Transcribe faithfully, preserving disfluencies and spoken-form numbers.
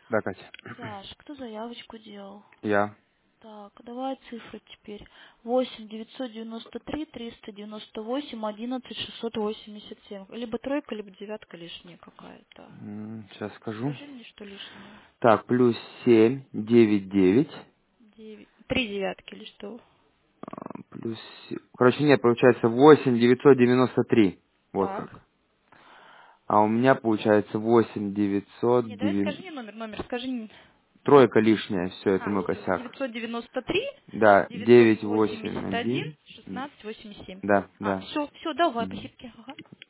Да, Катя. Саш, кто заявочку делал? Я. Так, давай цифры теперь. Восемь девятьсот девяносто три триста девяносто восемь одиннадцать шестьсот восемьдесят семь. Либо тройка, либо девятка лишняя какая-то. Сейчас скажу. Скажи мне, что лишнее. Так, плюс семь, девять, девять. Девять. Три девятки или что? а, Плюс... се- Короче, нет, получается восемь девятьсот девяносто три. Вот Так. как. А у меня получается восемь девятьсот Не, давай скажи девяносто. мне номер, номер, скажи мне. Тройка лишняя, все, это А, мой лучше косяк. девятьсот девяносто три Да, девятьсот девять восемь восемьдесят один один. шестнадцать восемьдесят семь. Да, А, да. все, все, давай, Мгм. спасибо. Ага.